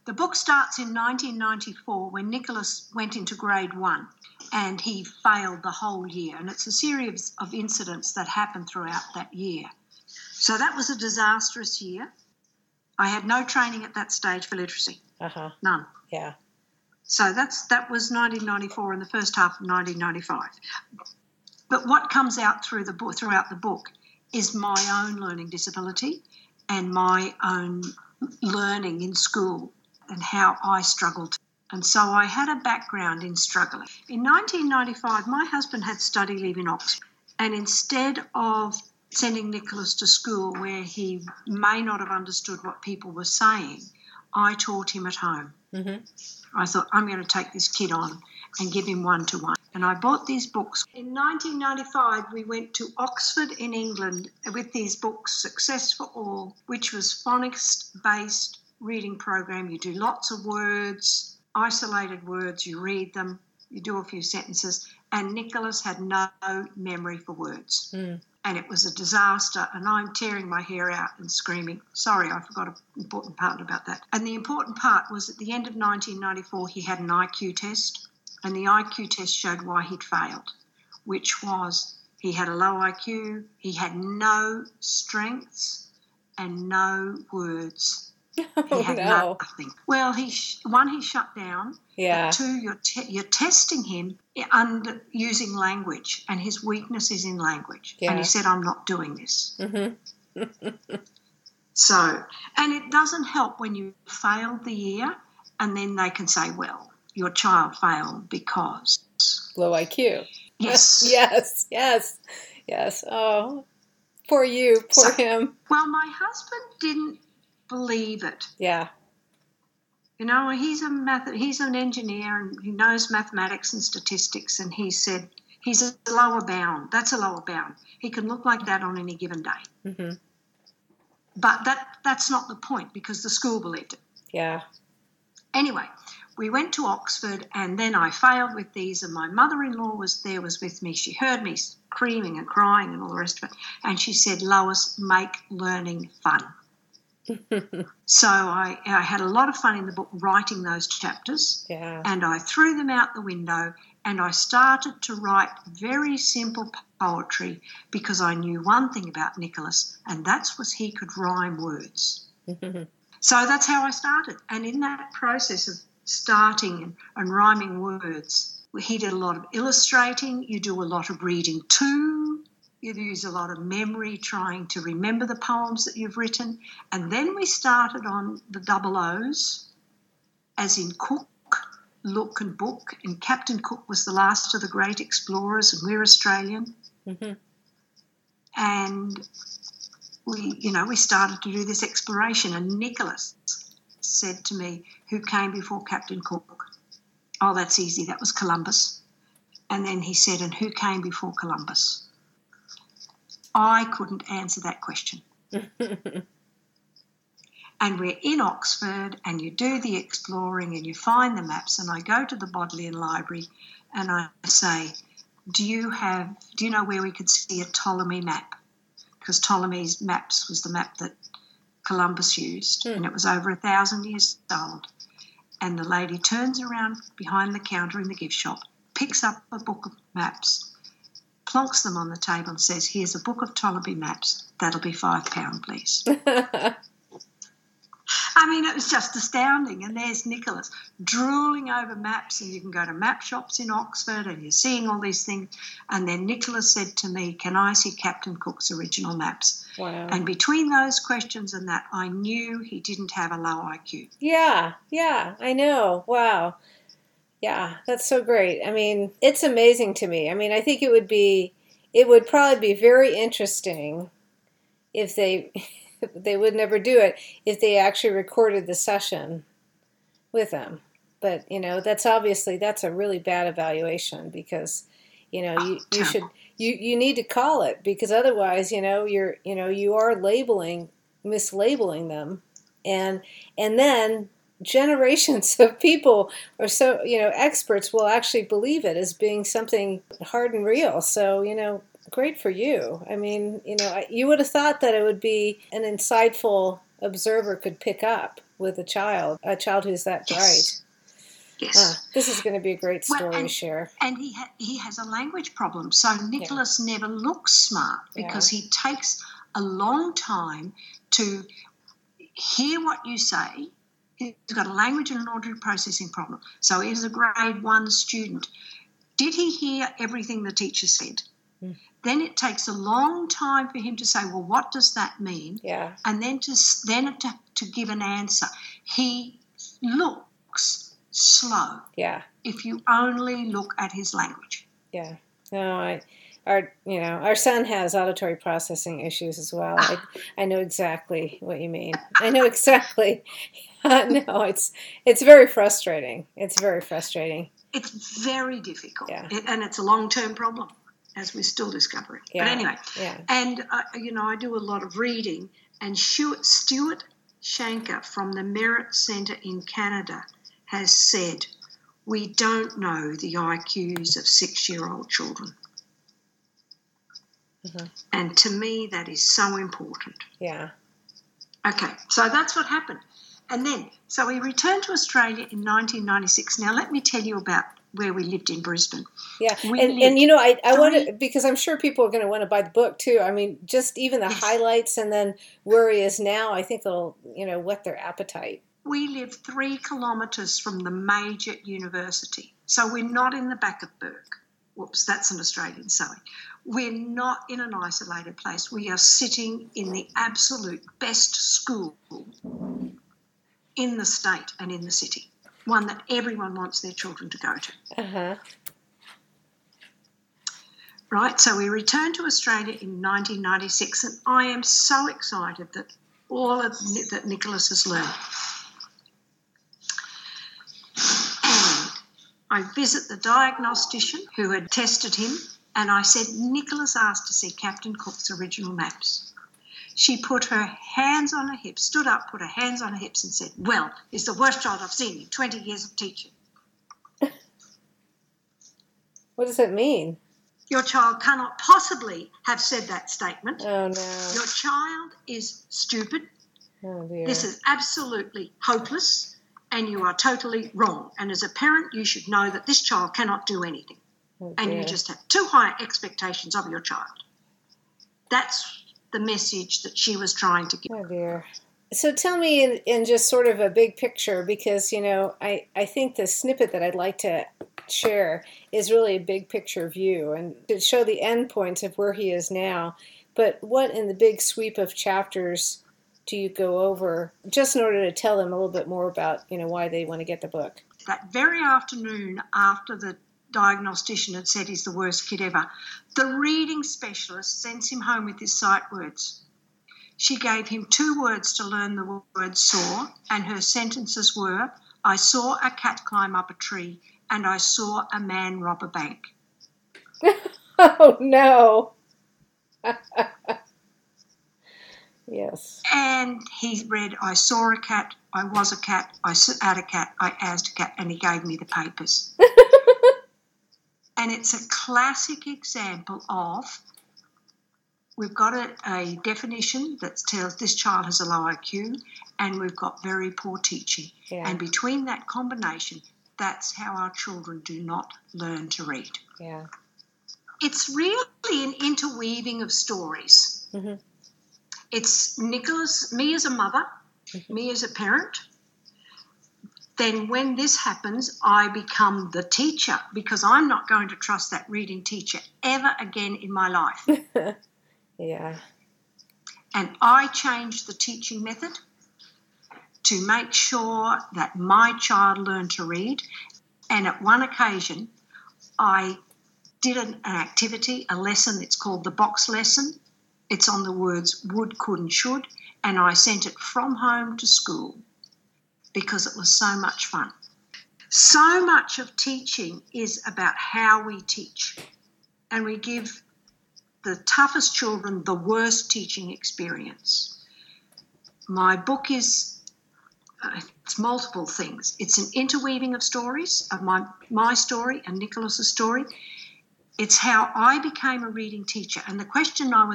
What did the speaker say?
The book starts in 1994 when Nicholas went into grade 1 and he failed the whole year. And it's a series of incidents that happened throughout that year. So that was a disastrous year. I had no training at that stage for literacy. None. Yeah. So that was 1994 and the first half of 1995. But what comes out throughout the book is my own learning disability and my own learning in school and how I struggled. And so I had a background in struggling. In 1995, my husband had study leave in Oxford, and instead of sending Nicholas to school where he may not have understood what people were saying, I taught him at home. I thought, I'm going to take this kid on and give him one-to-one. And I bought these books. In 1995, we went to Oxford in England with these books, Success for All, which was phonics-based reading program. You do lots of words, isolated words, you read them, you do a few sentences, and Nicholas had no memory for words. And it was a disaster, and I'm tearing my hair out and screaming. Sorry, I forgot an important part about that. And the important part was at the end of 1994, he had an IQ test, and the IQ test showed why he'd failed, which was he had a low IQ, he had no strengths and no words. He had nothing. Well, he shut down. Yeah. But two, you're testing him under using language, and his weakness is in language. Yeah. And he said, I'm not doing this. So, and it doesn't help when you failed the year and then they can say, well, your child failed because. Low IQ. Yes. Yes. Oh, poor you, poor him. Well, my husband didn't believe it. Yeah. You know, he's an engineer and he knows mathematics and statistics, and he said he's a lower bound. That's a lower bound. He can look like that on any given day. But that's not the point because the school believed it. Yeah. Anyway, we went to Oxford and then I failed with these, and my mother-in-law was with me. She heard me screaming and crying and all the rest of it, and she said, Lois, make learning fun. So I had a lot of fun in the book writing those chapters, and I threw them out the window and I started to write very simple poetry because I knew one thing about Nicholas, and that was he could rhyme words. So that's how I started. And in that process of starting and rhyming words, he did a lot of illustrating, you do a lot of reading too. You use a lot of memory trying to remember the poems that you've written. And then we started on the double O's, as in Cook, Look and Book. And Captain Cook was the last of the great explorers, and we're Australian. And we started to do this exploration. And Nicholas said to me, who came before Captain Cook? Oh, that's easy. That was Columbus. And then he said, and who came before Columbus? I couldn't answer that question. And we're in Oxford and you do the exploring and you find the maps, and I go to the Bodleian Library and I say, do you know where we could see a Ptolemy map? Because Ptolemy's maps was the map that Columbus used, and it was over 1,000 years old. And the lady turns around behind the counter in the gift shop, picks up a book of maps, plonks them on the table and says, here's a book of Ptolemy maps. That'll be £5, please. I mean, it was just astounding. And there's Nicholas drooling over maps, and you can go to map shops in Oxford and you're seeing all these things. And then Nicholas said to me, can I see Captain Cook's original maps? Wow. And between those questions and that, I knew he didn't have a low IQ. Yeah, I know. Wow. Yeah, that's so great. I mean, it's amazing to me. I mean, I think it would probably be very interesting if they would never do it if they actually recorded the session with them. But, that's a really bad evaluation because, you need to call it, because otherwise, you are mislabeling them. And then generations of people or so, experts will actually believe it as being something hard and real. So, great for you. I mean, you would have thought that it would be an insightful observer could pick up. with a child who's that bright. Yes. This is going to be a great story to share. And he has a language problem. So Nicholas never looks smart because he takes a long time to hear what you say. He's got a language and an auditory processing problem. So he's a grade 1 student. Did he hear everything the teacher said? Then it takes a long time for him to say, well, what does that mean? Yeah. And then to give an answer. He looks slow. Yeah. If you only look at his language. Yeah. No, our son has auditory processing issues as well. I know exactly what you mean. I know exactly. No, it's very frustrating. It's very frustrating. It's very difficult. Yeah. And it's a long-term problem, as we're still discovering. Yeah. But anyway, and, I do a lot of reading, and Stuart Shanker from the Merit Centre in Canada has said, we don't know the IQs of 6-year-old children. Mm-hmm. And to me, that is so important. Yeah. Okay, so that's what happened. And then, so we returned to Australia in 1996. Now, let me tell you about where we lived in Brisbane. Yeah, I want to, because I'm sure people are going to want to buy the book too. I mean, just even the highlights and then where he is now, I think it'll, whet their appetite. We live 3 kilometres from the major university. So we're not in the back of Bourke. Whoops, that's an Australian saying. We're not in an isolated place. We are sitting in the absolute best school in the state and in the city, one that everyone wants their children to go to. Uh-huh. Right, so we returned to Australia in 1996, and I am so excited that all of that Nicholas has learned. And I visit the diagnostician who had tested him, and I said, Nicholas asked to see Captain Cook's original maps. She put her hands on her hips, stood up, put her hands on her hips and said, well, it's the worst child I've seen in 20 years of teaching. What does it mean? Your child cannot possibly have said that statement. Oh, no. Your child is stupid. Oh, dear. This is absolutely hopeless, and you are totally wrong. And as a parent, you should know that this child cannot do anything. Oh, and you just have too high expectations of your child. That's the message that she was trying to give. Oh, dear. So tell me in just sort of a big picture, because, I think the snippet that I'd like to share is really a big picture view and to show the end points of where he is now. But what in the big sweep of chapters do you go over just in order to tell them a little bit more about, why they want to get the book? That very afternoon after the diagnostician had said he's the worst kid ever, the reading specialist sends him home with his sight words. She gave him 2 words to learn the word saw, and her sentences were, I saw a cat climb up a tree and I saw a man rob a bank. Oh, no. Yes. And he read, I saw a cat, I was a cat, I had a cat, I asked a cat, and he gave me the papers. And it's a classic example of, we've got a definition that tells this child has a low IQ, and we've got very poor teaching. Yeah. And between that combination, that's how our children do not learn to read. Yeah. It's really an interweaving of stories. Mm-hmm. It's Nicholas, me as a mother, me as a parent. Then when this happens, I become the teacher, because I'm not going to trust that reading teacher ever again in my life. Yeah. And I changed the teaching method to make sure that my child learned to read. And at one occasion, I did an activity, a lesson. It's called the box lesson. It's on the words would, could and should. And I sent it from home to school because it was so much fun. So much of teaching is about how we teach. And we give the toughest children the worst teaching experience. My book is, it's multiple things. It's an interweaving of stories, of my story and Nicholas's story. It's how I became a reading teacher. And the question I was